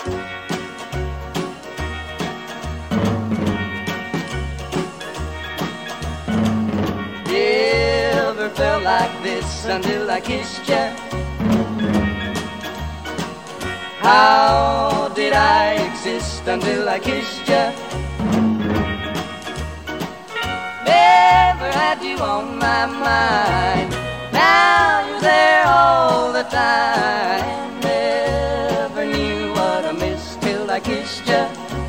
Never felt like this until I kissed you. How did I exist until I kissed you? Never had you on my mind. Now you're there all the time. Never knew what I missed till I kissed you.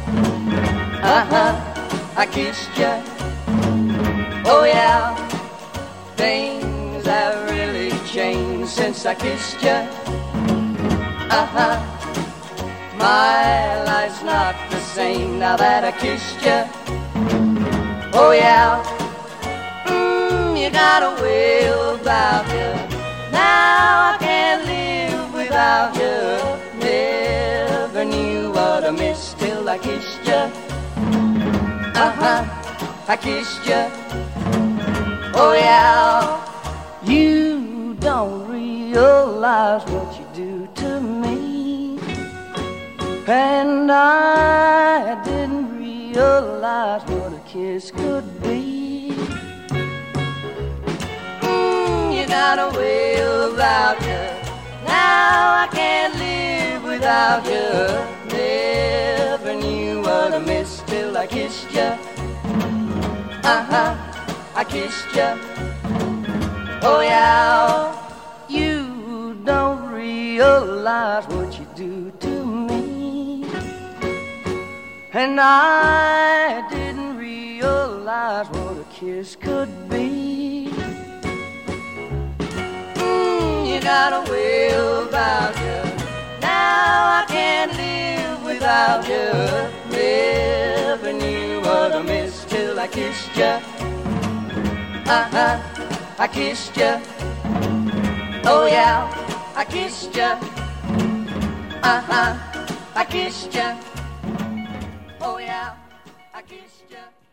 I kissed you. Oh yeah, things have really changed since I kissed you. My life's not the same now that I kissed you. Oh yeah, you got a way about you. Now I can't live without you. Never knew what I missed till I kissed you. I kissed you. Oh yeah, you don't realize what you do to me, and I didn't realize what a kiss could be. You got a way about you. Now I can't live without you. Never knew what I missed till I kissed you. I kissed you. Oh yeah, you don't realize what you do to me, and I didn't realize what a kiss could be. You got a way about you. Now I can't live without you. Never knew what I missed till I kissed you. I kissed you. Oh yeah, I kissed you. I kissed you. Oh yeah, I kissed you.